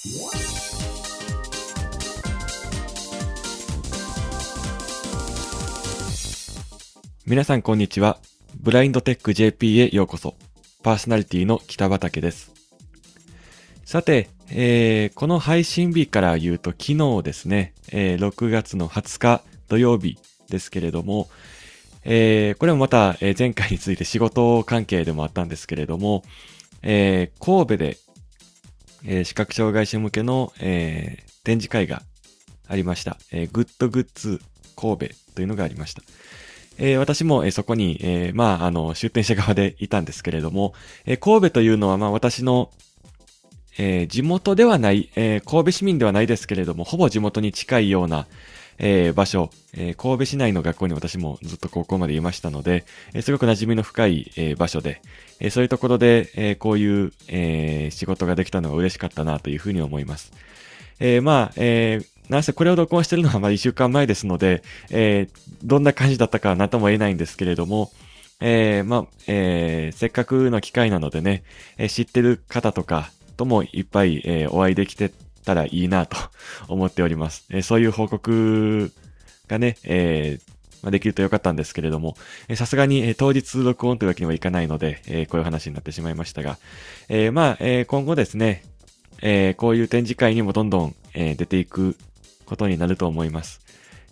皆さんこんにちは。ブラインドテック JP へようこそ。パーソナリティの北畠です。さて、この配信日から言うと昨日ですね、6月の20日土曜日ですけれども、これもまた、前回について仕事関係でもあったんですけれども、神戸で、視覚障害者向けの、展示会がありました。グッドグッズ神戸というのがありました。私も、そこに、出展者側でいたんですけれども、神戸というのは、私の、地元ではない、神戸市民ではないですけれども、ほぼ地元に近いような、場所、神戸市内の学校に私もずっと高校までいましたので、すごく馴染みの深い、場所で、そういうところで、こういう、仕事ができたのは嬉しかったなというふうに思います。なんせこれを録音しているのは1週間前ですので、どんな感じだったかは何とも言えないんですけれども、せっかくの機会なのでね、知ってる方とかともいっぱい、お会いできてたらいいなと思っております。そういう報告がね、できるとよかったんですけれども、さすがに、当日録音というわけにはいかないので、こういう話になってしまいましたが、今後ですね、こういう展示会にもどんどん、出ていくことになると思います。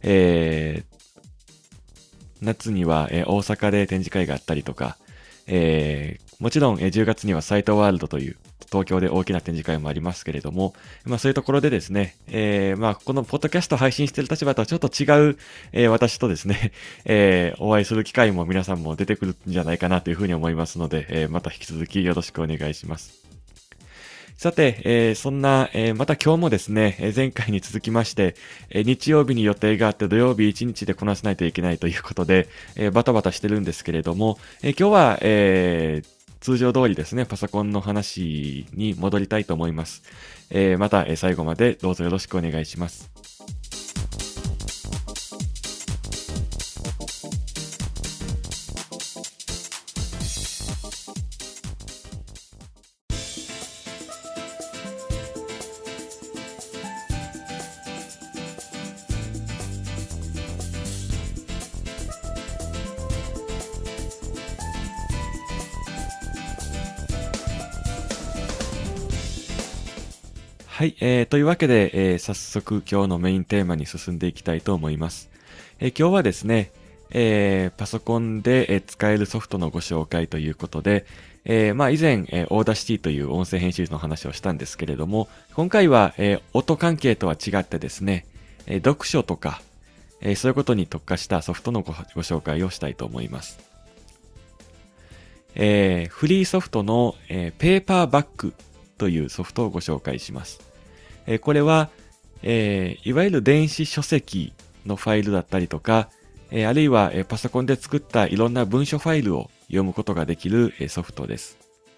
夏には、大阪で展示会があったりとか、もちろん、10月にはサイトワールドという東京で大きな展示会もありますけれども、そういうところでですね、このポッドキャスト配信している立場とはちょっと違う、私とですね、お会いする機会も皆さんも出てくるんじゃないかなというふうに思いますので、また引き続きよろしくお願いします。さて、そんな、また今日もですね、前回に続きまして、日曜日に予定があって土曜日1日でこなさないといけないということで、バタバタしてるんですけれども、今日は、通常通りですね、パソコンの話に戻りたいと思います。また、最後までどうぞよろしくお願いします。はい、というわけで、早速今日のメインテーマに進んでいきたいと思います。今日はですね、パソコンで、使えるソフトのご紹介ということで、以前、オーダーシティという音声編集の話をしたんですけれども、今回は、音関係とは違ってですね、読書とか、そういうことに特化したソフトのご紹介をしたいと思います。フリーソフトの、ペーパーバックというソフトをご紹介します。これは、いわゆる電子書籍のファイルだったりとか、あるいは、パソコンで作ったいろんな文書ファイルを読むことができる、ソフトです。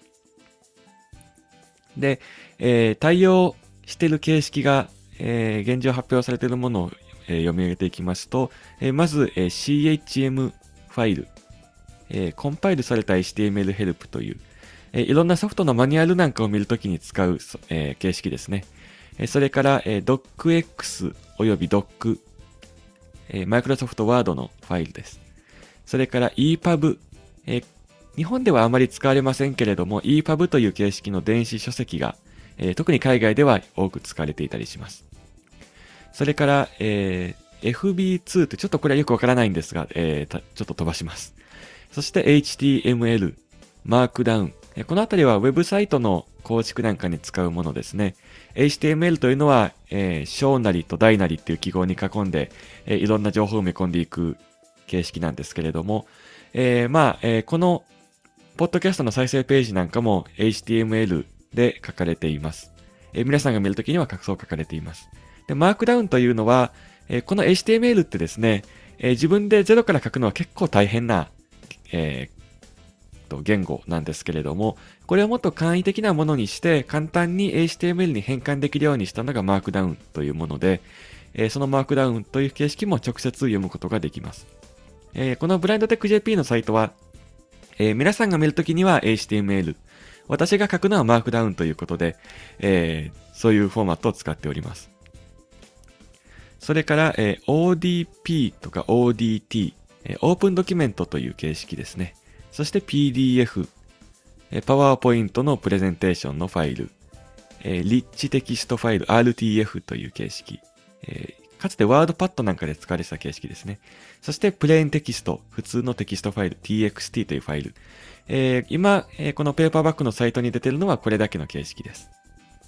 で、対応している形式が、現状発表されているものを、読み上げていきますと、まず、CHM ファイル、コンパイルされた HTML ヘルプという、いろんなソフトのマニュアルなんかを見るときに使う、形式ですね。それから、docx および doc、Microsoft Word のファイルです。それから EPUB、日本ではあまり使われませんけれども EPUB という形式の電子書籍が、特に海外では多く使われていたりします。それから、FB2 ってちょっとこれはよくわからないんですが、ちょっと飛ばします。そして HTML、Markdown、このあたりはウェブサイトの構築なんかに使うものですね。HTML というのは、小なりと大なりっていう記号に囲んで、いろんな情報を埋め込んでいく形式なんですけれども、このポッドキャストの再生ページなんかも HTML で書かれています。皆さんが見るときにはそう書かれています。で、マークダウンというのは、この HTML ってですね、自分でゼロから書くのは結構大変な、言語なんですけれども、これをもっと簡易的なものにして簡単に HTML に変換できるようにしたのがマークダウンというもので、そのマークダウンという形式も直接読むことができます。このブラインドテック JP のサイトは、皆さんが見るときには HTML、 私が書くのはマークダウンということで、そういうフォーマットを使っております。それから、ODP とか ODT、オープンドキュメントという形式ですね。そして PDF、PowerPoint のプレゼンテーションのファイル、リッチテキストファイル RTF という形式、かつてワードパッドなんかで使われてた形式ですね。そしてプレーンテキスト、普通のテキストファイル TXT というファイル。今、このペーパーバックのサイトに出ているのはこれだけの形式です。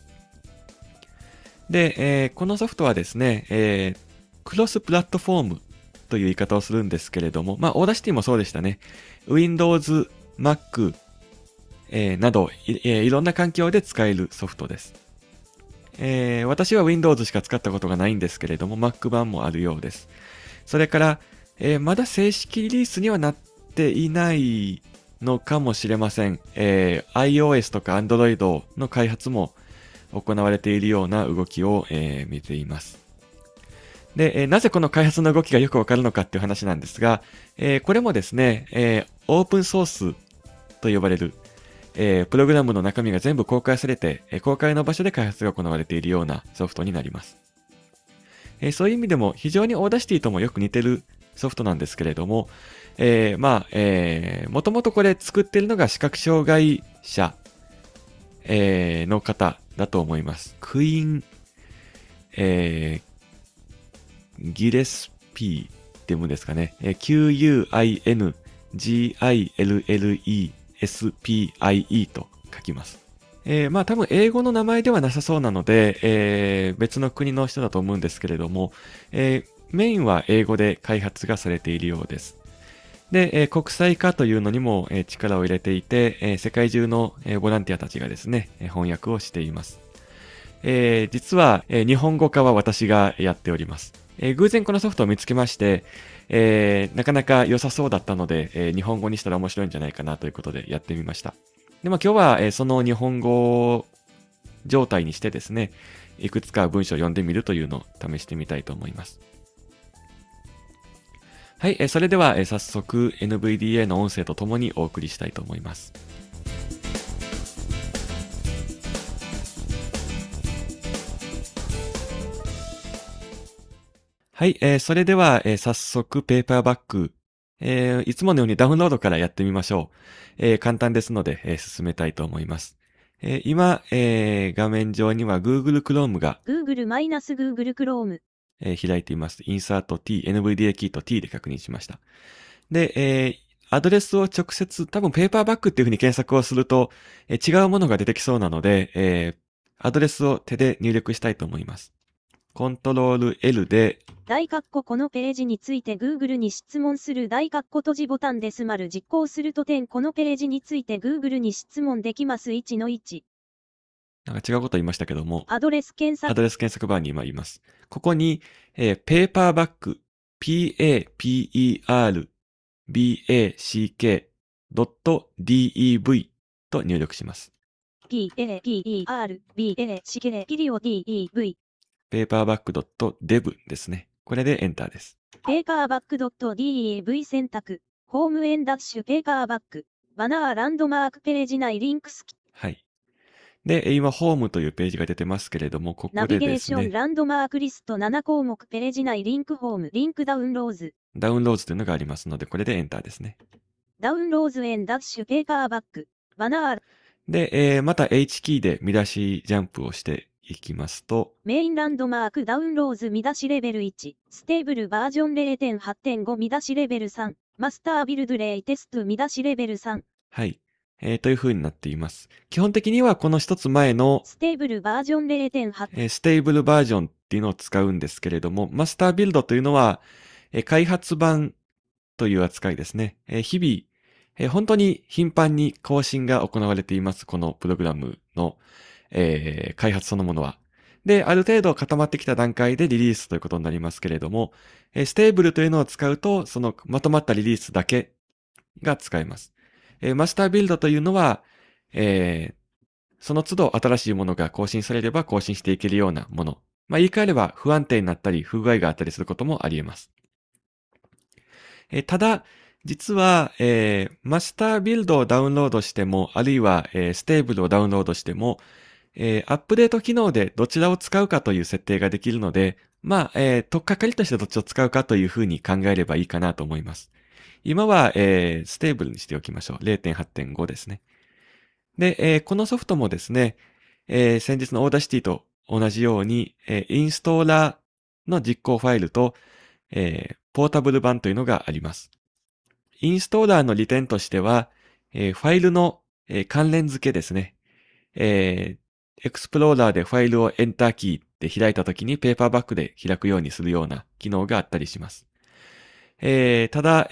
で、このソフトはですね、クロスプラットフォームという言い方をするんですけれども、オーダーシティもそうでしたね。Windows、Mac、などいろんな環境で使えるソフトです。私は Windows しか使ったことがないんですけれども、Mac 版もあるようです。それから、まだ正式リリースにはなっていないのかもしれません。iOS とか Android の開発も行われているような動きを、見ています。で、なぜこの開発の動きがよくわかるのかっていう話なんですが、これもですね、オープンソースと呼ばれる、プログラムの中身が全部公開されて、公開の場所で開発が行われているようなソフトになります。そういう意味でも非常にオーダーシティともよく似てるソフトなんですけれども、もともとこれ作っているのが視覚障害者、の方だと思います。クイーン、ギレスピーって読むんですかね。QUINGILLESPIE と書きます。多分英語の名前ではなさそうなので、別の国の人だと思うんですけれども、メインは英語で開発がされているようです。で、国際化というのにも、力を入れていて、世界中の、ボランティアたちがですね、翻訳をしています。実は、日本語化は私がやっております。偶然このソフトを見つけまして、なかなか良さそうだったので、日本語にしたら面白いんじゃないかなということでやってみました。で、今日は、その日本語状態にしてですね、いくつか文章を読んでみるというのを試してみたいと思います。はい、それでは、早速 NVDA の音声とともにお送りしたいと思います。はい、それでは、早速ペーパーバック、いつものようにダウンロードからやってみましょう。簡単ですので、進めたいと思います。今、画面上には Google Chrome が Google-Google Chrome。 開いています。インサート T、NVDA キーと T で確認しました。で、アドレスを直接、多分ペーパーバックっていう風に検索をすると、違うものが出てきそうなので、アドレスを手で入力したいと思います。コントロール L で、 大括弧このページについて Google に質問する大括弧閉じボタンです丸実行すると点このページについて Google に質問できます1-1。 なんか違うこと言いましたけども、 アドレス検索バーに今います。ここに、ペーパーバック、paperback.dev と入力します。 paperback.dev paperback.dev ですね。これでエンターです。 paperback.dev 選択。ホームエンダッシュペーパーバック。バナーランドマークページ内リンクスキ。 はい。で、今、ホームというページが出てますけれども、ここでですね。 ナビゲーションランドマークリスト7項目ページ内リンクホーム、リンクダウンローズ。 ダウンローズというのがありますので、これでエンターですね。 ダウンローズエンダッシュペーパーバック。バナー。 で、また H キーで見出しジャンプをしていきますと、 メインランドマークダウンローズ見出しレベル1、ステーブルバージョン 0.8.5 見出しレベル3、マスタービルドレイテスト見出しレベル3。 はい。という風になっています。基本的にはこの一つ前のステーブルバージョン 0.8、 ステーブルバージョンっていうのを使うんですけれども、マスタービルドというのは、開発版という扱いですね。日々、本当に頻繁に更新が行われています。このプログラムの、開発そのものは。で、ある程度固まってきた段階でリリースということになりますけれども、ステーブルというのを使うと、そのまとまったリリースだけが使えます。マスタービルドというのは、その都度新しいものが更新されれば更新していけるようなもの。言い換えれば不安定になったり不具合があったりすることもあり得ます。ただ、 実は、マスタービルドをダウンロードしても、あるいは、ステーブルをダウンロードしても、アップデート機能でどちらを使うかという設定ができるので、取っかかりとしてどっちを使うかというふうに考えればいいかなと思います。今は、ステーブルにしておきましょう。0.8.5 ですね。で、このソフトもですね、先日のオーダーシティと同じように、インストーラーの実行ファイルと、ポータブル版というのがあります。インストーラーの利点としては、ファイルの、関連付けですね。エクスプローラーでファイルをエンターキーで開いたときにペーパーバックで開くようにするような機能があったりします。ただ、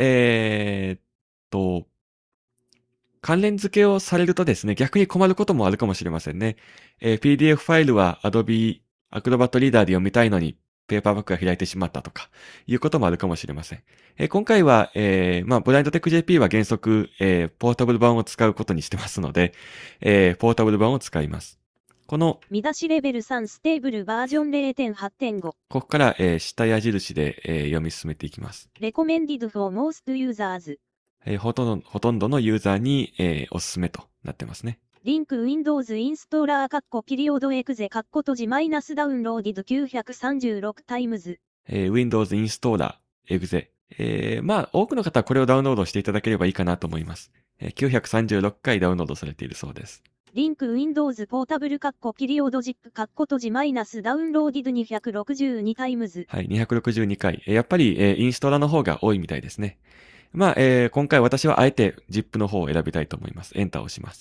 関連付けをされるとですね、逆に困ることもあるかもしれませんね。PDF ファイルは Adobe Acrobat Reader で読みたいのに、ペーパーバックが開いてしまったとか、いうこともあるかもしれません。今回は、ブラインドテック JP は原則、ポータブル版を使うことにしてますので、ポータブル版を使います。この、 見出しレベル3ステーブルバージョン 0.8.5。 ここから、下矢印で、読み進めていきます。 Recommended for most users。 ほとんどのユーザーに、おすすめとなってますね。 リンク Windows インストーラーピリオドエクゼ閉じマイナスダウンローディド936 times。 Windows インストーラーエグゼ。多くの方はこれをダウンロードしていただければいいかなと思います。936回ダウンロードされているそうです。 リンク Windows ポータブルピリオドジップ閉じマイナスダウンローディド262 times。 はい、262回。やっぱり、インストーラーの方が多いみたいですね。今回私はあえて ZIP の方を選びたいと思います。エンターを押します。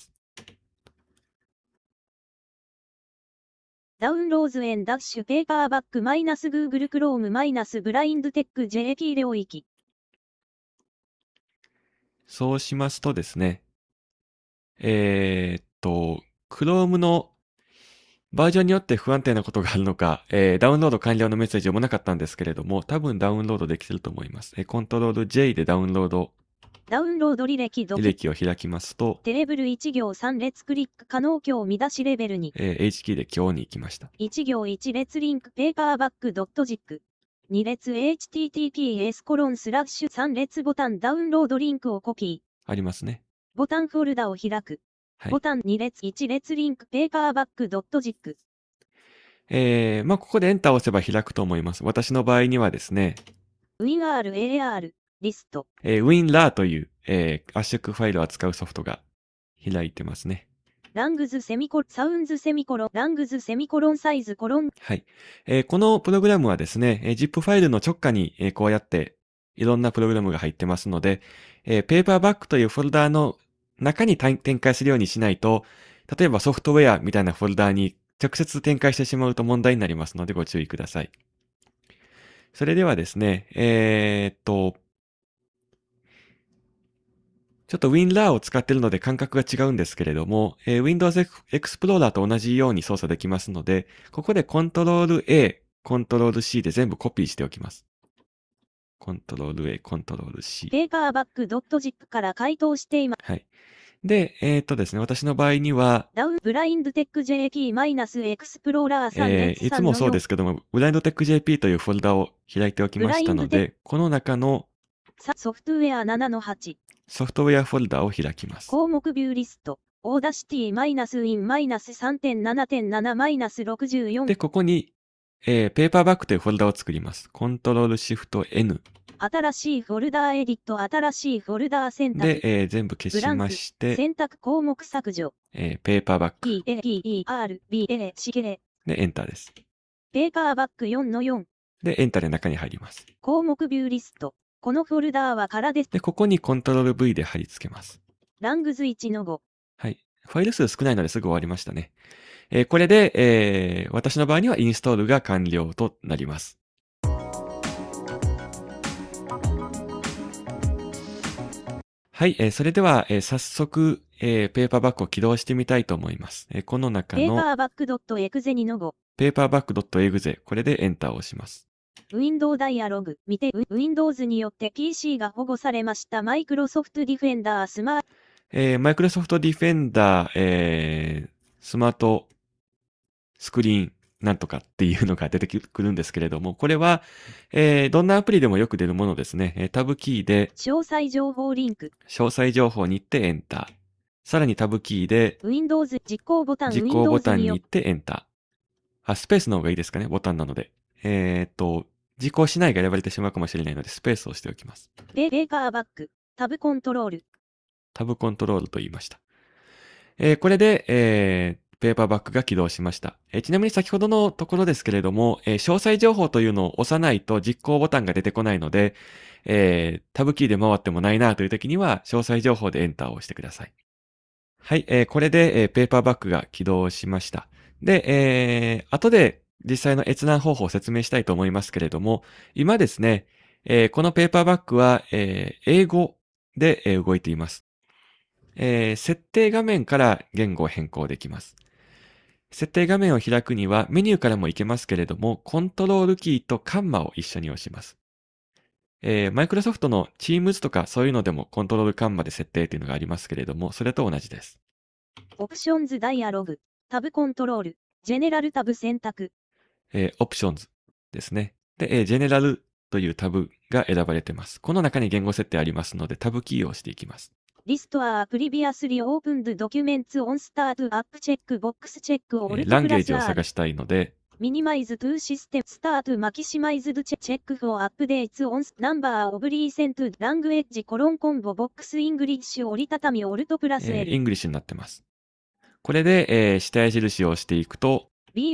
ダウンローズエンダッシュペーパーバックマイナス Google Chrome マイナスブラインドテック J キー領域。 そうしますとですね、Chrome のバージョンによって不安定なことがあるのか、ダウンロード完了のメッセージ読まなかったんですけれども、多分ダウンロードできてると思います。コントロール J でダウンロード履歴履歴を開きますと、 テーブル1行3列クリック可能今日見出しレベルに、 H キーで今日に行きました。 1行1列リンクペーパーバック .zip。2列 https:/3 列ボタンダウンロードリンクをコピー。ありますね。 ボタンフォルダを開く。はい、ボタン2列1列リンクペーパーバック .zip。 ここでエンターを押せば開くと思います。私の場合にはですね、 WinRAR リスト。 WinRAR という、圧縮ファイルを扱うソフトが開いてますね。 ラングズセミコロン、サウンズセミコロン、ラングズセミコロンサイズコロン。 はい。このプログラムはですね、ZIP ファイルの直下に、こうやっていろんなプログラムが入ってますので、ペーパーバックというフォルダーの中に展開するようにしないと、例えばソフトウェアみたいなフォルダーに直接展開してしまうと問題になりますのでご注意ください。それではですね、ちょっと WinRAR を使っているので感覚が違うんですけれども、Windows Explorer と同じように操作できますので、ここで Ctrl+A、Ctrl+C で全部コピーしておきます。Ctrl+A、Ctrl+C。 ペーパーバック .zip から回答しています。 はい。で、ですね、私の場合には、 ダウンブラインドテック JP-Explorer 3列3 いつもそうですけども、ブラインドテック JP というフォルダを開いておきましたので、この中のソフトウェア 7-8。 ソフトウェアフォルダを開きます。 項目ビューリスト。オーダーシティ -in-3.7.7-64。 で、ここに、ペーパーバックというフォルダを作ります。Ctrl+Shift+N。 新しいフォルダーエディット、新しいフォルダー選択。 で、全部消しまして、 選択項目削除。 ペーパーバック。 PAPERBA で、エンターです。 ペーパーバック 4-4。 で、エンターで中に入ります。 項目ビューリスト。このフォルダーは空です。 で、ここに Ctrl+V で貼り付けます。 ラングズ 1-5。 はい。ファイル数少ないのですぐ終わりましたね。これで、私の場合にはインストールが完了となります。はい、それでは、早速、ペーパーバックを起動してみたいと思います。この中のペーパーバック .exe 2-5。 ペーパーバック .exe これでエンターを押します。 ウィンドウダイアログ。見て、Windows によって PC が保護されました。マイクロソフトディフェンダースマート。 マイクロソフトディフェンダー、スマートスクリーンなんとかっていうのが出てくるんですけれども、これは、どんなアプリでもよく出るものですね。タブキーで、 詳細情報リンク。 詳細情報に行ってエンター。さらにタブキーで、 Windows 実行ボタン。 実行ボタ Windows によンに行ってエンター。スペースの方がいいですかね、ボタンなので。実行しないが選ばれてしまうかもしれないので、スペースをしておきます。 ペーカーバック。タブコントロール。 タブコントロールと言いました。これで、ペーパーバックが起動しました。ちなみに先ほどのところですけれども、詳細情報というのを押さないと実行ボタンが出てこないので、タブキーで回ってもないなという時には、詳細情報でエンターを押してください。はい、これで、ペーパーバックが起動しました。で、後で実際の閲覧方法を説明したいと思いますけれども、今ですね、このペーパーバックは、英語で、動いています。設定画面から言語を変更できます。設定画面を開くにはメニューからも行けますけれども、コントロールキーとカンマを一緒に押します。マイクロソフトの Teams とかそういうのでもコントロールカンマで設定というのがありますけれども、それと同じです。 オプションズダイアログ。タブコントロール。ジェネラルタブ選択。 オプションズですね。で、ジェネラルというタブが選ばれています。この中に言語設定ありますので、タブキーを押していきます。 リストアプリビアスリオープンドドキュメンツオンスタートアップチェックボックスチェックオルトランゲープラスジを探したいので、 ミニマイズトゥーシステムスタートマキシマイズドチェックフォーアップデーツオンナンバーオブリーセントラングエッジコロンコンボボックスイングリッシュ折りたたみオルトプラス L。 イングリッシュになってます。これで、下矢印を押していくと、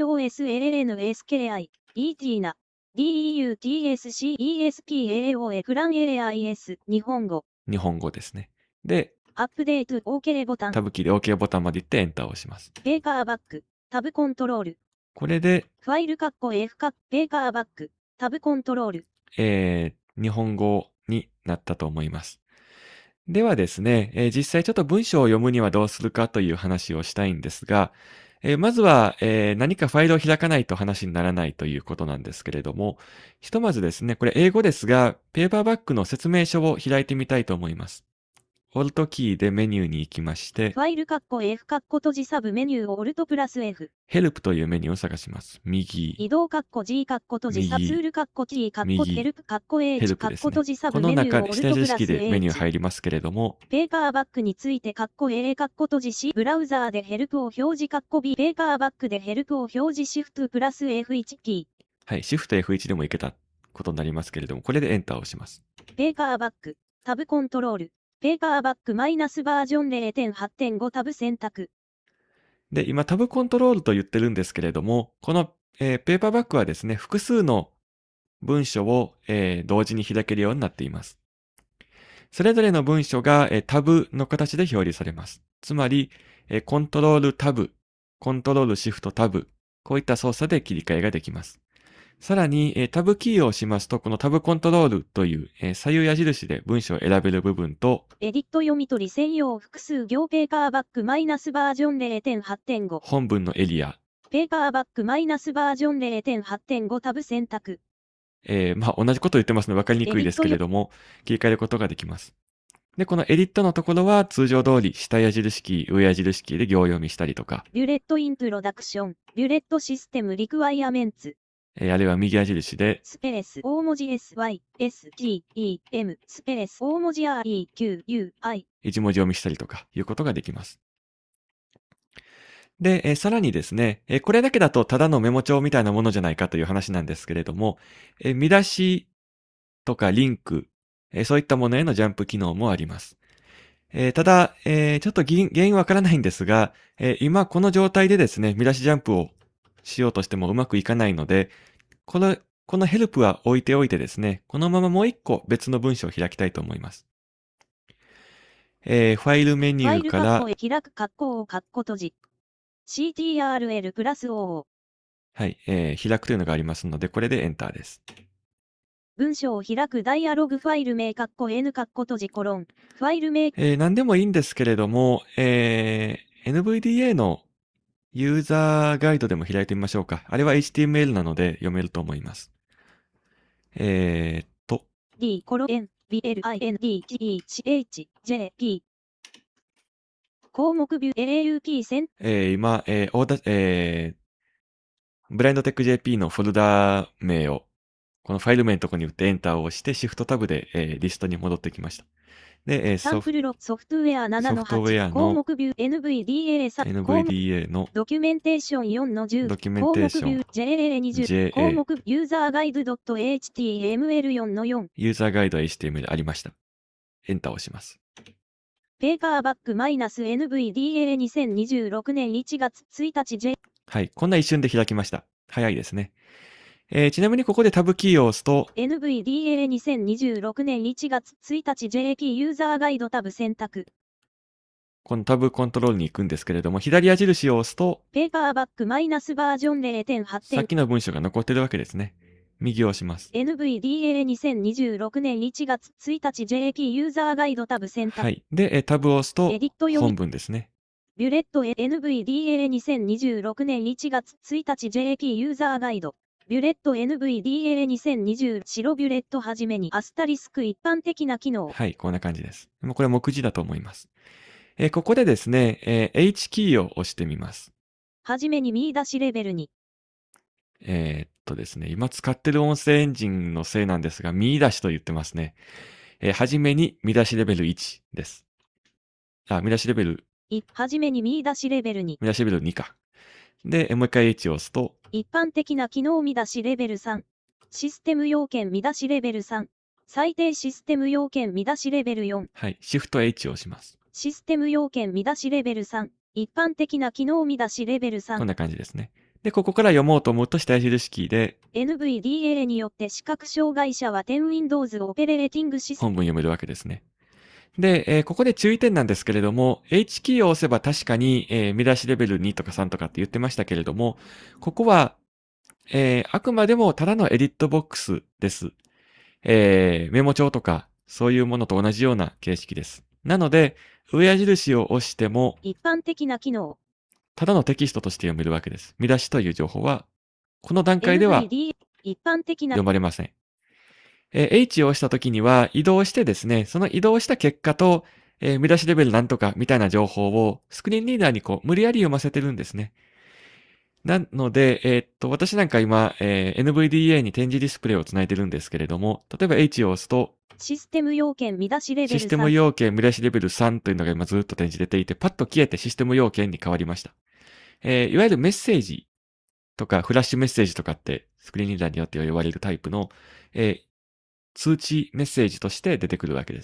BOSLLNSKI、ET な、DEUTSCESPAO エクラン AIS、日本語。 日本語ですね。で、 アップデート OK ボタン。 タブキーで OK ボタンまで行ってエンターを押します。 ペーカーバック、タブコントロール。 これで、 ファイルFペーカーバック、タブコントロール。 日本語になったと思います。ではですね、実際ちょっと文章を読むにはどうするかという話をしたいんですが、まずは、何かファイルを開かないと話にならないということなんですけれども、ひとまずですね、これ英語ですが、ペーパーバックの説明書を開いてみたいと思います。オルトキーでメニューに行きまして、 ファイルF閉じサブメニューオルトプラス F。 ヘルプというメニューを探します。右。 移動G閉じサブツールTヘルプH ヘルプですね。 閉じサこのブメニュー中、 オルトプラス下矢印式でメニュー H。 入りますけれども、 ペーパーバックについてA閉じしブラウザーでヘルプを表示B。ペーパーバックでヘルプを表示シフトプラス F1 キー。はい、シフト F1 でもいけたことになりますけれども、これでエンターを押します。 ペーパーバック、タブコントロール。ペーパーバックマイナスバージョン 0.8.5 タブ選択。 で、今タブコントロールと言ってるんですけれども、この、ペーパーバックはですね、複数の文書を、同時に開けるようになっています。それぞれの文書が、タブの形で表示されます。つまり、コントロールタブ、コントロールシフトタブ、こういった操作で切り替えができます。さらに、タブキーを押しますと、このタブコントロールという、左右矢印で文章を選べる部分と、 エディット読み取り専用複数行ペーパーバックマイナスバージョン 0.8.5。 本文のエリア。 ペーパーバックマイナスバージョン 0.8.5 タブ選択。 同じこと言ってますので分かりにくいですけれども、切り替えることができます。で、このエディットのところは通常通り下矢印キー、上矢印キーで行読みしたりとか、 ビュレットイントロダクション、ビュレットシステムリクワイアメンツ。 あるいは右矢印で、 スペース、大文字 SYSGEM、スペース、大文字 REQUI。 一文字読みしたりとかいうことができます。で、さらにですね、これだけだとただのメモ帳みたいなものじゃないかという話なんですけれども、見出しとかリンク、そういったものへのジャンプ機能もあります。ただ、ちょっと原因わからないんですが、今この状態でですね、見出しジャンプをしようとしてもうまくいかないので、このヘルプは置いておいてですね、このままもう一個別の文章を開きたいと思います。ファイルメニューから、 ファイル開く括弧を括弧閉じ。CTRL プラス O。 はい、開くというのがありますので、これでエンターです。 文章を開くダイアログファイル名括弧 N 括弧閉じコロン。ファイル名。 何でもいいんですけれども、NVDA のユーザーガイドでも開いてみましょうか。あれは HTML なので読めると思います。 D コロ N BLINDGECH JP 項目ビュー LAUP 線。 今、 ブラインドテック JP のフォルダ名を、このファイル名のところに打ってエンターを押して、シフトタブで、リストに戻ってきました。で、 サンプルロソフトウェア7のソフトウェア 8、 の項目ビュー NVDA 項目 NVDA のドキュメンテーション4の10、 ドキュメンテーション項目ビュー JA20、項目ユーザーガイド .html4 の4、 ユーザーガイド HTML ありました。エンターを押します。 ペーパーバック -NVDA2026 年1月1日 J。 はい。こんな一瞬で開きました。早いですね。ちなみにここでタブキーを押すと、 NVDA2026 年1月1日 JP ユーザーガイドタブ選択。 このタブコントロールに行くんですけれども、左矢印を押すと、 ペーパーバックマイナスバージョン 0.8. さっきの文章が残ってるわけですね。右を押します。 NVDA2026 年1月1日 JP ユーザーガイドタブ選択。 はい。で、タブを押すとエディット読み本文ですね。 ビュレット NVDA2026 年1月1日 JP ユーザーガイド。ビュレット NVDA2020 白ビュレットはじめにアスタリスク一般的な機能。 はい、こんな感じです。もうこれは目次だと思います。ここでですね、H キーを押してみます。 はじめに見出しレベルに。 ですね、今使ってる音声エンジンのせいなんですが、見出しと言ってますね。はじめに見出しレベル1です。見出しレベル。 はじめに見出しレベルに。 見出しレベル2か。で、もう一回 H を押すと、 一般的な機能見出しレベル3。システム要件見出しレベル3。最低システム要件見出しレベル4。 はい、シフト H を押します。 システム要件見出しレベル3。一般的な機能見出しレベル3。 こんな感じですね。で、ここから読もうと思うと下矢印キーで、 NVDA によって視覚障害者は10 Windows オペレーティングシステム。 本文読めるわけですね。で、ここで注意点なんですけれども、H キーを押せば確かに、見出しレベル2とか3とかって言ってましたけれども、ここは、あくまでもただのエディットボックスです。メモ帳とか、そういうものと同じような形式です。なので、上矢印を押しても、 一般的な機能。 ただのテキストとして読めるわけです。見出しという情報は、この段階では NVDA 一般的な読まれません。H を押したときには移動してですね、その移動した結果と、見出しレベルなんとかみたいな情報をスクリーンリーダーに無理やり読ませてるんですね。なので、私なんか今、NVDA に展示ディスプレイをつないでるんですけれども、例えば H を押すと、 システム要件見出しレベル3。 システム要件見出しレベル3というのが今ずっと展示出ていて、パッと消えてシステム要件に変わりました。いわゆるメッセージとかフラッシュメッセージとかってスクリーンリーダーによって呼ばれるタイプの、通知メッセージとして出てくるわけです。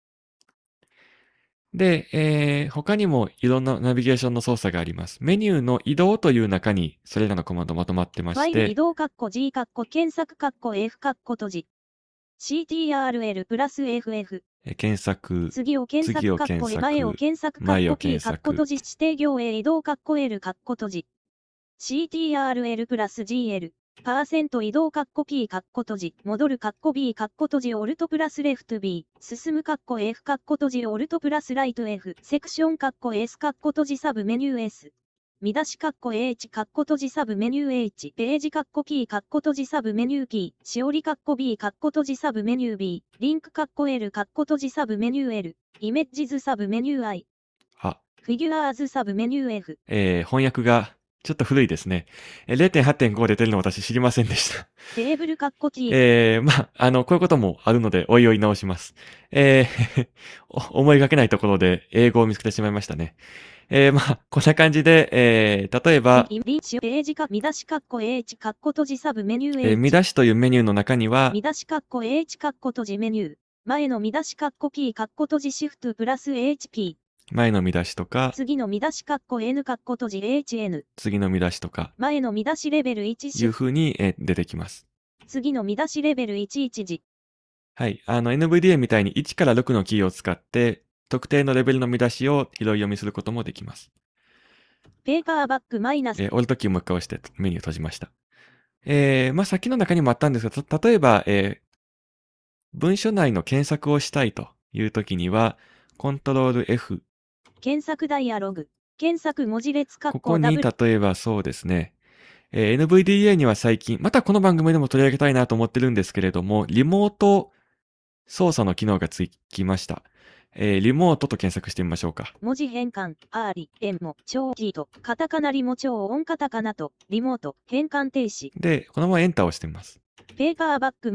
で、他にもいろんなナビゲーションの操作があります。メニューの移動という中にそれらのコマンドまとまってまファイル移して、 動G検索F閉じ。CTRL プラス FF。 検索、 次を検索前を検索前を検 P 索閉じ指定行へ移動L 閉じ。CTRL プラス GL。パーセント移動P 閉じ。戻るB閉じオルトプラスレフト B。進むF 閉じオルトプラスライト F。セクションS 閉じサブメニュー S。見出しH 閉じサブメニュー H。ページP 閉じサブメニュー P。しおりB 閉じサブメニュー B。リンクL 閉じサブメニュー L。イメッジズサブメニュー I。フィギュアーズサブメニュー F。 翻訳がちょっと古いですね。0.8.5 出てるの私知りませんでした。 テーブルT。 こういうこともあるので、おいおい直します。思いがけないところで英語を見つけてしまいましたね。こんな感じで、例えば、 見出しH 閉じサブメニュー H。 見出しというメニューの中には、 見出しH 閉じメニュー。前の見出しP 閉じシフトプラス HP。 前の見出しとか、 次の見出しN 閉じ HN。 次の見出しとか、 前の見出しレベル1 いう風に出てきます。 次の見出しレベル1一時。 はい。NVDA みたいに1から6のキーを使って、特定のレベルの見出しを拾い読みすることもできます。 ペーパーバックマイナス。 オルトキーをもう一回押してメニュー閉じました。さっきの中にもあったんですが、例えば、文書内の検索をしたいというときには、コントロール F。 検索ダイアログ。検索文字列ここに、例えばそうですね。NVDA には最近、またこの番組でも取り上げたいなと思ってるんですけれども、リモート操作の機能がつきました。 リモートと検索してみましょうか。 文字変換、R、M も、超 G と、カタカナリモ超音カタカナと、リモート、変換停止。 で、このままエンターを押してみます。 ペーパーバック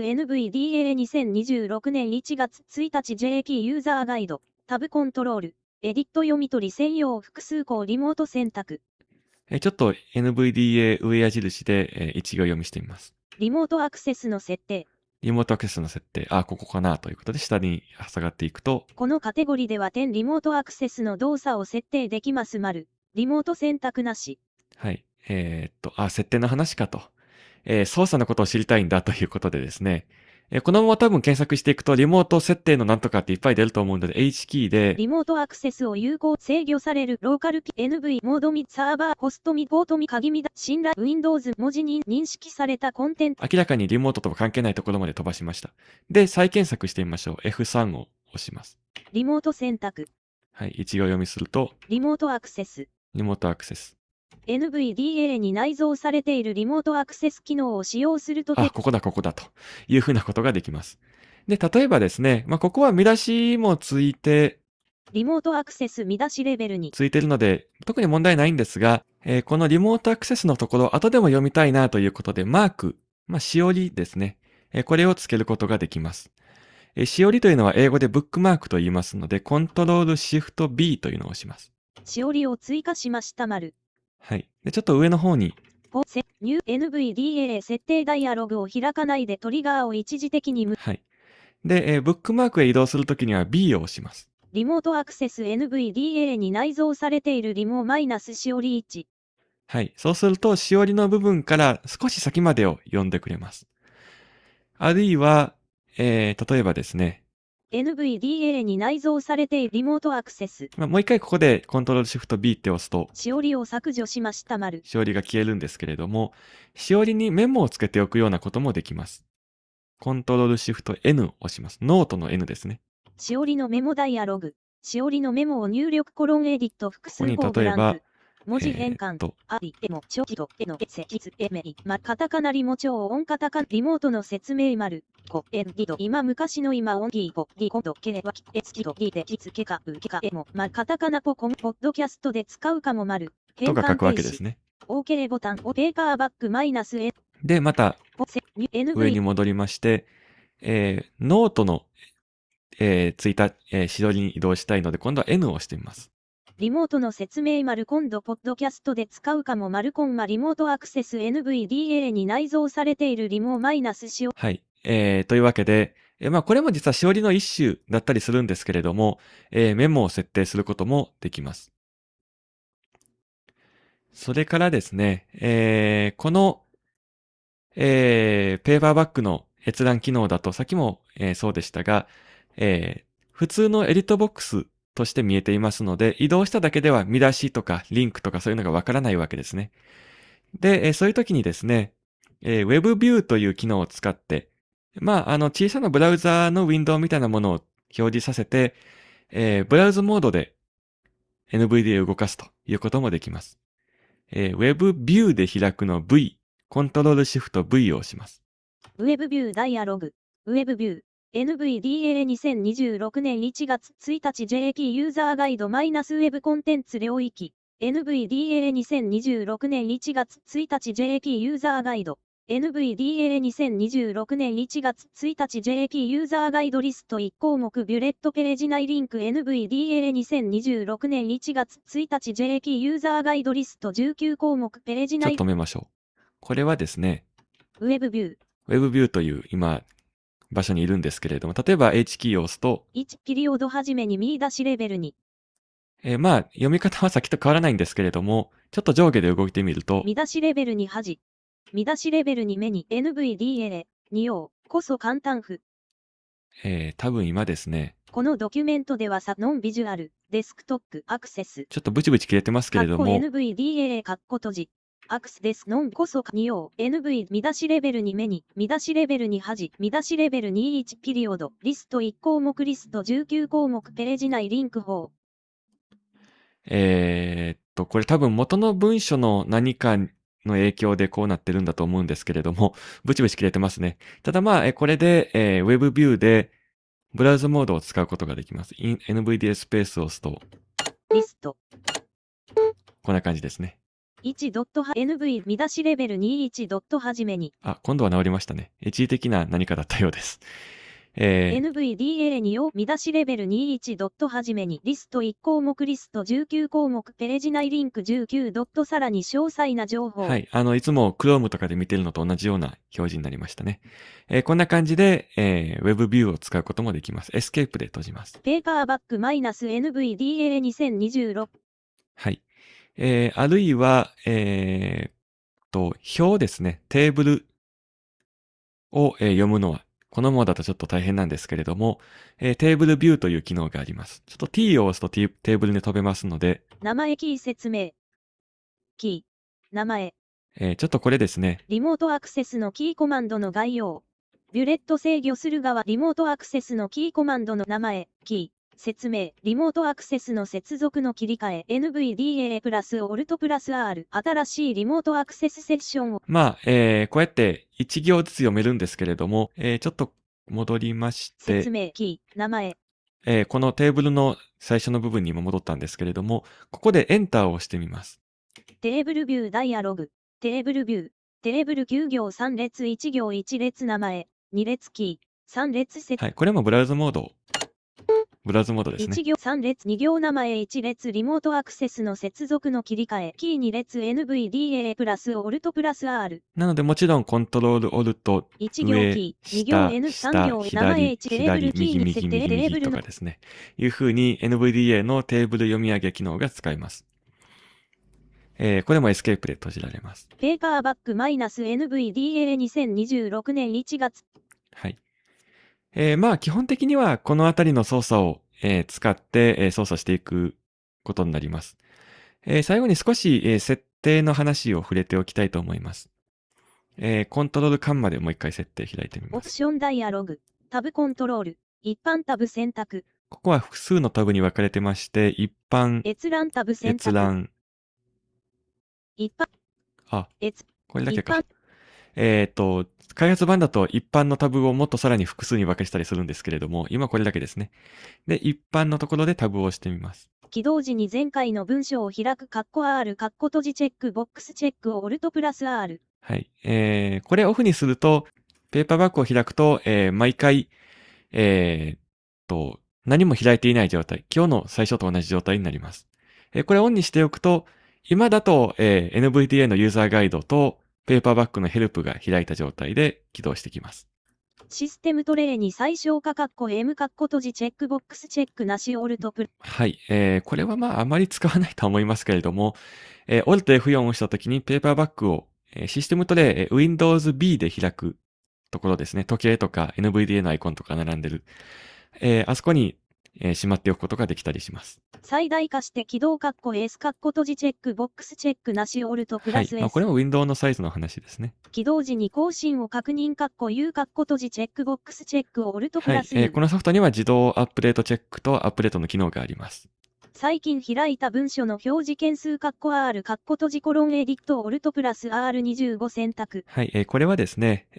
-NVDA2026 年1月1日 JK ユーザーガイド、タブコントロール、エディット読み取り専用複数項リモート選択。 ちょっと NVDA 上矢印で、一行読みしてみます。 リモートアクセスの設定。 リモートアクセスの設定。ここかなということで、下に下がっていくと、 このカテゴリでは点リモートアクセスの動作を設定できます丸。リモート選択なし。 はい。設定の話かと。操作のことを知りたいんだということでですね。このまま多分検索していくと、リモート設定のなんとかっていっぱい出ると思うので、H キーで、 リモートアクセスを有効制御されるローカル NV モードミサーバーホストミポートミ鍵ミだ信頼 Windows 文字に認識されたコンテンツ。 明らかにリモートとは関係ないところまで飛ばしました。で、再検索してみましょう。F3 を押します。 リモート選択。 はい。一行読みすると、 リモートアクセス。 リモートアクセス。 NVDA に内蔵されているリモートアクセス機能を使用するとここだというふうなことができます。で、例えばですね、ここは見出しもついてリモートアクセス見出しレベルに。 ついてるので、特に問題ないんですが、このリモートアクセスのところ、後でも読みたいなということで、マーク、しおりですね。これをつけることができます。しおりというのは英語でブックマークと言いますので、コントロールシフト B というのを押します。 しおりを追加しました丸。 はい。で、ちょっと上の方に、 ニュー NVDA 設定ダイアログを開かないでトリガーを一時的にはい。で、ブックマークへ移動するときには B を押します。 リモートアクセス NVDA に内蔵されているリモーしおり1。 はい。そうすると、しおりの部分から少し先までを読んでくれます。あるいは、例えばですね、 NVDA に内蔵されているリモートアクセス。 もう一回ここでコントロールシフト B って押すと、 しおりを削除しました丸。 しおりが消えるんですけれども、しおりにメモをつけておくようなこともできます。コントロールシフト N を押します。ノートの N ですね。 しおりのメモダイアログ。しおりのメモを入力コロンエディット複数項ブランク。文字変換。あり、えも、ちょきと、えの、せ、いつ、えめい、カタカナリモ超音カタカリモートの説明丸。こ、えん、ぎと、今昔の今音ギーこ、ぎこと、けれわき、えつきと、ぎで、いつけか、うけか、えも、カタカナポコン、ポッドキャストで使うかも丸。 とか書くわけですね。 OK ボタン、ペーパーバックマイナス N。 で、また、上に戻りまして、ノートの、ついた、しおりに移動したいので、今度は N を押してみます。 リモートの説明丸今度ポッドキャストで使うかも丸コンマリモートアクセス NVDA に内蔵されているリモーマイナスしお。 はい。というわけで、これも実はしおりの一種だったりするんですけれども、メモを設定することもできます。それからですね、この、ペーパーバックの閲覧機能だと、さっきも、そうでしたが、普通のエディットボックスとして見えていますので、移動しただけでは見出しとかリンクとかそういうのがわからないわけですね。で、そういう時にですね、Web View という機能を使って、小さなブラウザーのウィンドウみたいなものを表示させて、ブラウズモードで NVDA を動かすということもできます。Web View で開くの V、コントロールシフト V を押します。 Web View ダイアログ、Web View、NVDA2026 年1月1日 JK ユーザーガイド -Web コンテンツ領域、NVDA2026 年1月1日 JK ユーザーガイド、NVDA2026 年1月1日 JK ユーザーガイドリスト1項目ビュレットページ内リンク NVDA2026 年1月1日 JK ユーザーガイドリスト19項目ページ内。 ちょっと止めましょう。これはですね、 Web View。 Web View という今、場所にいるんですけれども、例えば H キーを押すと、 1ピリオドはじめに見出しレベルに。 読み方はさっきと変わらないんですけれども、ちょっと上下で動いてみると、 見出しレベルに端。見出しレベルに目に NVDA、2行、こそ簡単符。 多分今ですね、 このドキュメントではノンビジュアル、デスクトップ、アクセス。 ちょっとブチブチ切れてますけれども、 NVDA カッコ閉じ。アクセスです。ノンこそ2行。NV 見出しレベルに目に、見出しレベルに端、見出しレベル21ピリオド、リスト1項目リスト19項目ページ内リンク法。 これ多分元の文書の何かの影響でこうなってるんだと思うんですけれども、ブチブチ切れてますね。ただこれで、Web View で、 ブラウザモードを使うことができます。NVDA スペースを押すと、 リスト。 こんな感じですね。 1.NV 見出しレベル21はじめに。 あ、今度は直りましたね。一時的な何かだったようです。 NVDA2 を見出しレベル21はじめにリスト1項目リスト19項目ページ内リンク19さらに詳細な情報。 はい。いつも Chrome とかで見てるのと同じような表示になりましたね。こんな感じで、Web ビューを使うこともできます。エスケープで閉じます。 ペーパーバック -NVDA2026。 はい。あるいは、表ですね。テーブルを、読むのは、このままだとちょっと大変なんですけれども、テーブルビューという機能があります。ちょっと T を押すとテーブルに飛べますので、 名前キー説明。キー。名前。 ちょっとこれですね。 リモートアクセスのキーコマンドの概要。ビュレット制御する側リモートアクセスのキーコマンドの名前、キー。説明。リモートアクセスの接続の切り替え。NVDA プラス Alt プラス R。新しいリモートアクセスセッションを。 まあ、こうやって1行ずつ読めるんですけれども、ちょっと戻りまして、 説明、キー、名前。 このテーブルの最初の部分に今戻ったんですけれども、ここでエンターを押してみます。 テーブルビューダイアログ。テーブルビュー。テーブル9行3列1行1列名前。2列キー。3列説明。 はい、これもブラウザモード。ブラウザモードですね。 1行3列2行名前1列リモートアクセスの接続の切り替え。キー2列 NVDA プラス Alt プラス R。 なのでもちろんコントロールオルト、 1行キー、2行 N3 行名前1テーブルキーに設定テーブルのとかですね。いう風に NVDA のテーブル読み上げ機能が使えます。これもエスケープで閉じられます。 ペーパーバック -NVDA2026 年1月。 はい。まあ基本的にはこのあたりの操作を、使って、操作していくことになります。最後に少し、設定の話を触れておきたいと思います。コントロール間までもう一回設定開いてみます。 オプションダイアログ、タブコントロール、一般タブ選択。 ここは複数のタブに分かれてまして、一般、 閲覧タブ選択。 閲覧。 一般。 これだけか。開発版だと一般のタブをもっとさらに複数に分けしたりするんですけれども、今これだけですね。で、一般のところでタブを押してみます。 起動時に前回の文章を開くR、閉じチェックボックスチェックをAlt プラス R。 はい。これオフにすると、ペーパーバッグを開くと、毎回、何も開いていない状態。今日の最初と同じ状態になります。これオンにしておくと、今だと、NVDA のユーザーガイドと、ペーパーバッグのヘルプが開いた状態で起動してきます。 システムトレイに最小化M閉じチェックボックスチェックなしオルトプル。 はい。これはまああまり使わないと思いますけれども、オルト F4 を押したときにペーパーバッグを、システムトレイ、Windows B で開くところですね。時計とか NVDA のアイコンとか並んでる。あそこに、しまっておくことができたりします。 最大化して起動S 閉じチェックボックスチェックなしオルトプラス S。 はい。これも Windows のサイズの話ですね。 起動時に更新を確認U 閉じチェックボックスチェックをオルトプラス U。 はい。このソフトには自動アップデートチェックとアップデートの機能があります。 最近開いた文書の表示件数R 閉じコロンエディットオルトプラス R25 選択。 はい。これはですね、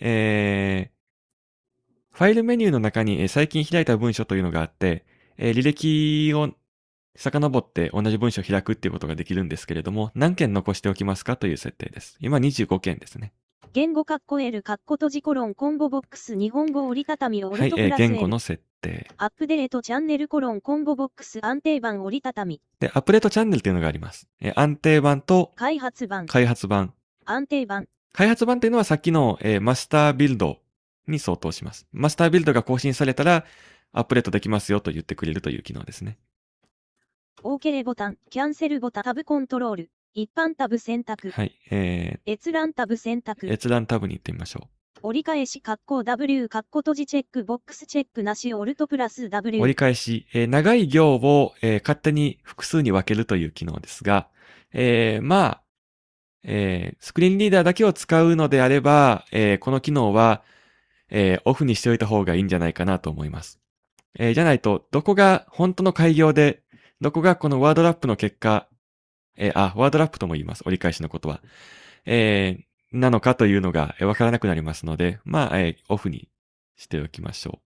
ファイルメニューの中に最近開いた文書というのがあって、履歴を遡って同じ文章を開くっていうことができるんですけれども、何件残しておきますかという設定です。今25件ですね。 言語L 閉じコロンコンボボックス日本語折りたたみオルトプラス L。はい、言語の設定。 アップデートチャンネルコロンコンボボックス安定版折りたたみ。 で、アップデートチャンネルっていうのがあります。安定版と開発版。安定版。 開発版っていうのはさっきの、マスタービルドに相当します。マスタービルドが更新されたらアップデートできますよと言ってくれるという機能ですね。 OK ボタン、キャンセルボタン、タブコントロール、一般タブ選択。 はい。 閲覧タブ選択。 閲覧タブに行ってみましょう。 折り返しW 閉じチェックボックスチェックなしオルトプラス W。 折り返し、長い行を、勝手に複数に分けるという機能ですが、まあ、スクリーンリーダーだけを使うのであれば、この機能は、オフにしておいた方がいいんじゃないかなと思います。じゃないと、どこが本当の開業で、どこがこのワードラップの結果、ワードラップとも言います。折り返しのことは。なのかというのがわからなくなりますので、まあ、オフにしておきましょう。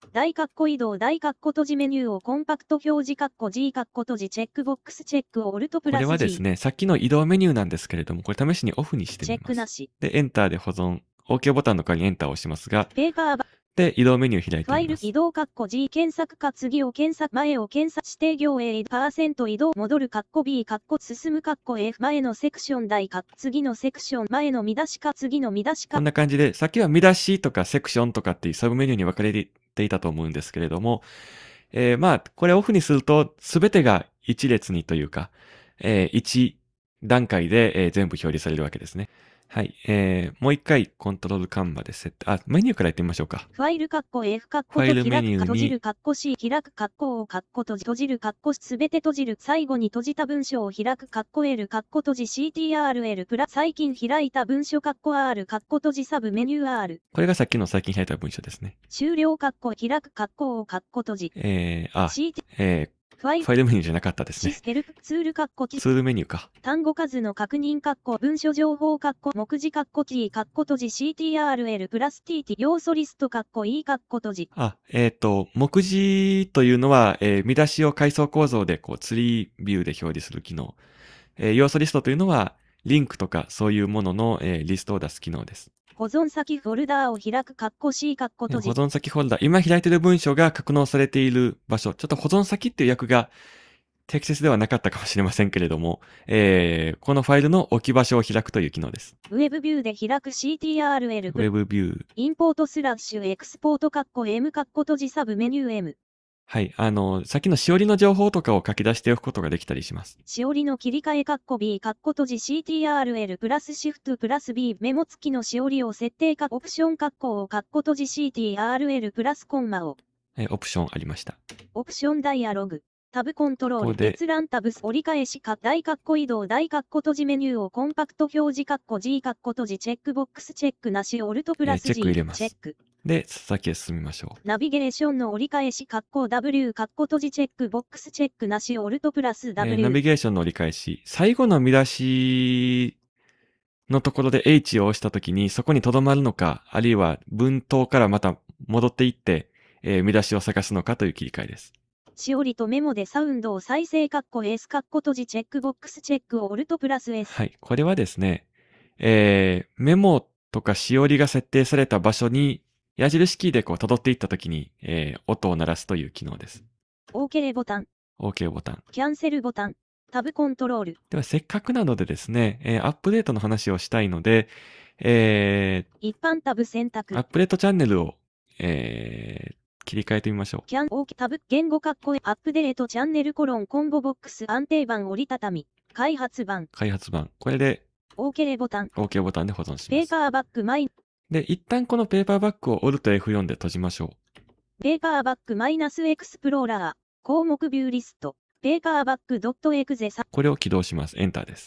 大括弧移動大括弧閉じメニューをコンパクト表示括弧 G 括弧閉じチェックボックスチェックをオルトプラス G。 これはですね、さっきの移動メニューなんですけれども、これ試しにオフにしてみチます。 ェックなし。 で、エンターで保存。OK ボタンの代わりにエンターを押しますが、 ペーパーバで、移動メニュー開いてファイルみます。 移動括弧 G 検索か次を検索前を検索指定行 A パーセント移動戻る括弧 B 括弧進む括弧 F 前のセクション大括次のセクション前の見出しか次の見出しか。 こんな感じで、さっきは見出しとかセクションとかっていうサブメニューに分かれていたと思うんですけれども、まあ、これオフにすると、すべてが一列にというか、一段階で、全部表示されるわけですね。はい。もう一回、コントロールカンマで設定、メニューからやってみましょうか。 ファイル括弧 F 括ファイ弧と開ルメニューにく閉じる括弧 C 開く括弧 O 括弧閉じる括弧すべて閉じる最後に閉じた文章を開く括弧 L 括弧閉じ CTRL プラ最近開いた文書括弧 R 括弧閉じサブメニュー R。 これがさっきの最近開いた文章ですね。 終了括弧開く括弧 O 括弧閉じ。 ファイルメニューじゃなかったですね。 ヘルプツール括弧ツールメニューか。 単語数の確認括弧文書情報括弧目次括弧 T 括弧閉じ CTRL プラス TT 要素リスト括弧 E 括弧閉じ。 目次というのは、見出しを階層構造でこうツリービューで表示する機能。要素リストというのは、リンクとかそういうものの、リストを出す機能です。 保存先フォルダーを開く括弧 C 括弧閉じ。 保存先フォルダー。今開いている文章が格納されている場所。ちょっと保存先っていう訳が適切ではなかったかもしれませんけれども、このファイルの置き場所を開くという機能です。 ウェブビューで開く CTRL。 ウェブビュー。 インポートスラッシュエクスポート括弧 M 括弧閉じサブメニュー M。 はい。さっきのしおりの情報とかを書き出しておくことができたりします。 しおりの切り替え括弧 B 括弧閉じ CTRL プラスシフトプラス B メモ付きのしおりを設定かオプション括弧を括弧閉じ CTRL プラスコンマを。 オプションありました。 オプションダイアログ。タブコントロール。閲覧タブ折り返しか大括弧移動大括弧閉じメニューをコンパクト表示括弧 G 括弧閉じチェックボックスチェックなしオルトプラス G。 チェック入れます。 チェック。 で、先へ進みましょう。 ナビゲーションの折り返し、括弧 W、括弧閉じチェック、ボックスチェックなし、オルトプラス W。 ナビゲーションの折り返し。最後の見出しのところで H を押したときに、そこに留まるのか、あるいは文頭からまた戻っていって、見出しを探すのかという切り替えです。 しおりとメモでサウンドを再生、括弧 S、括弧閉じチェックボックスチェックをオルトプラス S。 はい。これはですね、メモとかしおりが設定された場所に、矢印キーでこう辿っていったときに、音を鳴らすという機能です。 OK ボタン。 OK ボタン。 キャンセルボタン。タブコントロール。 では、せっかくなのでですね、アップデートの話をしたいので、 一般タブ選択。 アップデートチャンネルを、切り替えてみましょう。 OK タブ、言語括弧アップデートチャンネルコンボボックス安定版折りたたみ。開発版。 これで、 OK ボタン。 OK ボタンで保存します。 ペーパーバックマイ。 で、一旦このペーパーバックを Alt F4 で閉じましょう。ペーパーバックマイナスエクスプローラー。項目ビューリスト。ペーパーバック .exe。 これを起動します。エンターです。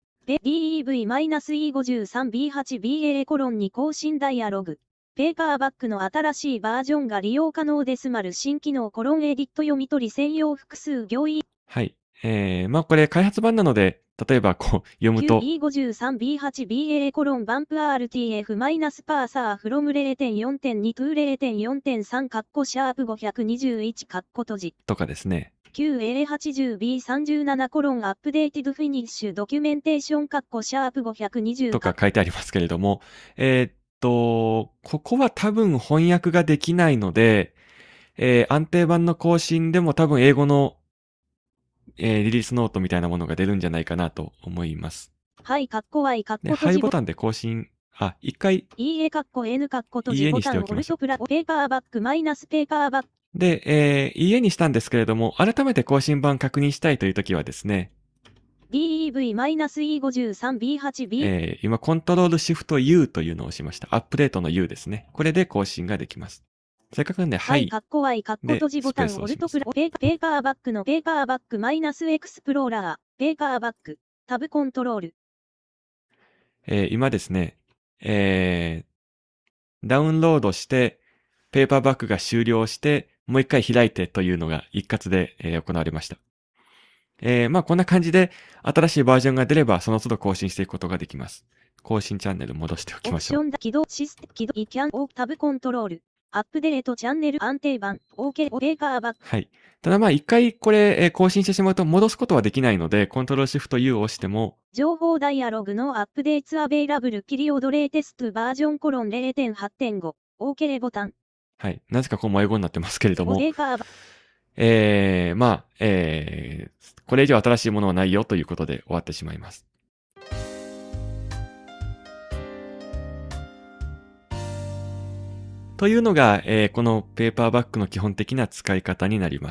DEV-E53B8BA コロンに更新ダイアログ。ペーパーバックの新しいバージョンが利用可能です。新機能コロンエディット読み取り専用複数行為。 はい。これ開発版なので、例えばこう読むと。 E53B8BA コロンバンプ RTF マイナスパーサーフロム 0.4.2 to 0.4.3 カッコシャープ521カッコ閉じ。 とかですね。 QA80B37 コロンアップデーティドフィニッシュドキュメンテーションカッコシャープ520 とか書いてありますけれども、ここは多分翻訳ができないので、安定版の更新でも多分英語のリリースノートみたいなものが出るんじゃないかなと思います。 はい、カッコ Y、カッコはいボタンで更新、一回、 EA カッコ N カッコ閉じボタンオルトプラペーパーバックマイナスペーパーバック。 で、EA にしたんですけれども、改めて更新版確認したいというときはですね、 DEV-E53B8B。 今、コントロールシフト U というのを押しました。アップデートの U ですね。これで更新ができます。せっかくなんで、はい。 カッコ Y、カッコ閉じボタン、オルトプラ、ペーパーバックのペーパーバックマイナスエクスプローラー、ペーパーバック、タブコントロール。 今ですね、ダウンロードして、ペーパーバックが終了して、もう一回開いてというのが一括で、行われました。こんな感じで、新しいバージョンが出れば、その都度更新していくことができます。更新チャンネル戻しておきましょう。 オプション起動システム起動キャンオタブコントロール。 アップデートチャンネル安定版、OK、カーバック。 はい。ただ一回これ、更新してしまうと戻すことはできないので、コントロールシフト U を押しても、 情報ダイアログのアップデーツアベイラブルキリオドレイテストバージョンコロン 0.8.5、OK ボタン。 はい。なぜか英語になってますけれども、 OK カーバック。 これ以上新しいものはないよということで終わってしまいます。というのが、このペーパーバッグの基本的な使い方になります。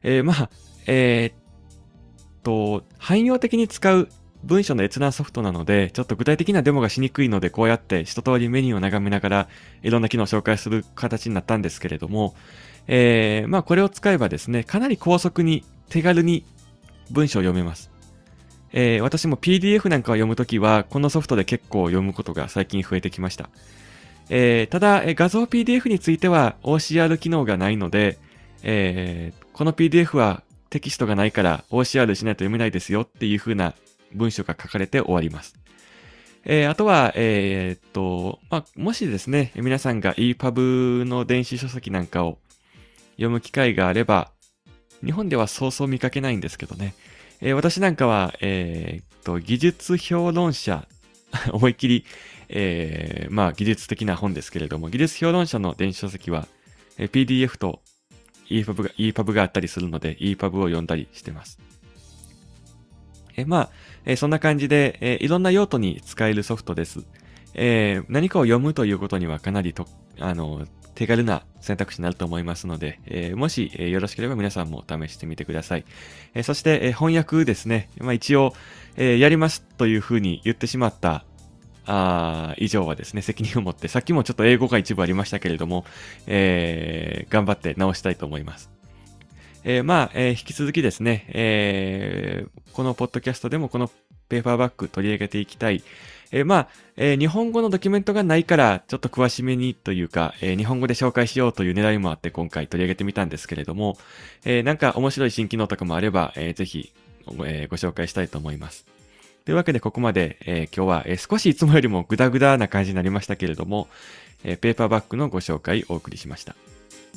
汎用的に使う文章の閲覧ソフトなので、ちょっと具体的なデモがしにくいので、こうやって一通りメニューを眺めながら、いろんな機能を紹介する形になったんですけれども、これを使えばですね、かなり高速に手軽に文章を読めます。私も PDF なんかを読むときは、このソフトで結構読むことが最近増えてきました。ただ、画像 PDF については OCR 機能がないので、この PDF はテキストがないから OCR しないと読めないですよっていう風な文章が書かれて終わります。あとは、もしですね、皆さんが EPUB の電子書籍なんかを読む機会があれば、日本ではそうそう見かけないんですけどね。私なんかは、技術評論者、思いっきり、技術的な本ですけれども、技術評論者の電子書籍は、PDF と EPUB があったりするので、EPUB を読んだりしてます。そんな感じで、いろんな用途に使えるソフトです。何かを読むということにはかなり手軽な選択肢になると思いますので、もし、よろしければ皆さんも試してみてください。そして、翻訳ですね。一応、やりますというふうに言ってしまった以上はですね、責任を持って、さっきもちょっと英語が一部ありましたけれども、頑張って直したいと思います。引き続きですね、このポッドキャストでもこのペーパーバッグ取り上げていきたい。日本語のドキュメントがないからちょっと詳しめにというか、日本語で紹介しようという狙いもあって今回取り上げてみたんですけれども、なんか面白い新機能とかもあれば、ぜひ、ご紹介したいと思います。というわけでここまで、今日は、少しいつもよりもグダグダな感じになりましたけれども、ペーパーバッグのご紹介をお送りしました。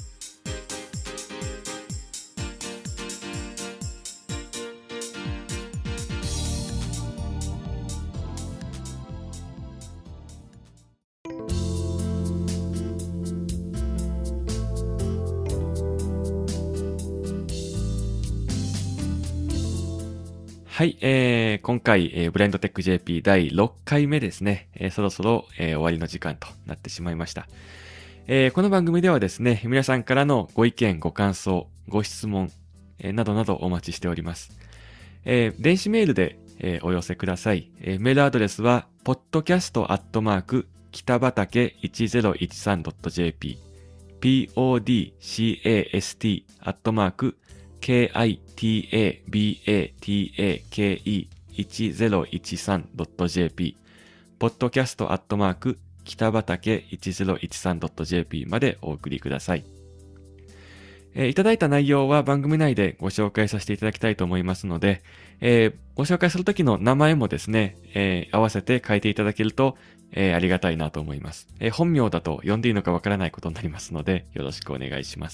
はい、今回、ブレンドテック JP 第6回目ですね。そろそろ、終わりの時間となってしまいました。この番組ではですね、皆さんからのご意見、ご感想、ご質問、などなどお待ちしております。電子メールで、お寄せください。メールアドレスは podcast@ 畑 1013.jp podcast@ KITABATAKE1013.jp podcast@ 北畑 1013.jp までお送りください。いただいた内容は番組内でご紹介させていただきたいと思いますので、ご紹介するときの名前もですね、合わせて書いていただけると、ありがたいなと思います。本名だと読んでいいのかわからないことになりますので、よろしくお願いします。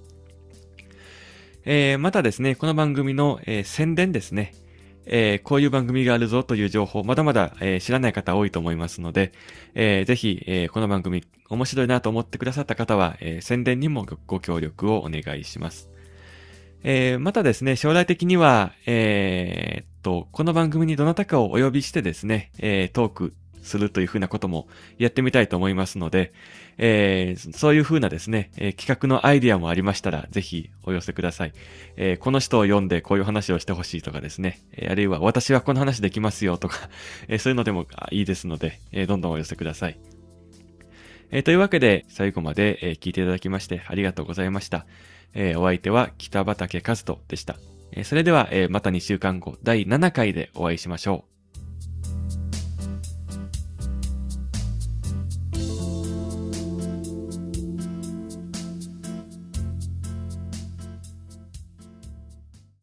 またですね、この番組の、宣伝ですね、こういう番組があるぞという情報、まだまだ、知らない方多いと思いますので、ぜひ、この番組面白いなと思ってくださった方は、宣伝にもご協力をお願いします。またですね、将来的には、この番組にどなたかをお呼びしてですね、トークするというふうなこともやってみたいと思いますので、そういうふうなですね、企画のアイディアもありましたら、ぜひお寄せください。この人を読んでこういう話をしてほしいとかですね、あるいは私はこの話できますよとか、そういうのでもいいですので、どんどんお寄せください。というわけで、最後まで、聞いていただきましてありがとうございました。お相手は北畠和人でした。それでは、また2週間後、第7回でお会いしましょう。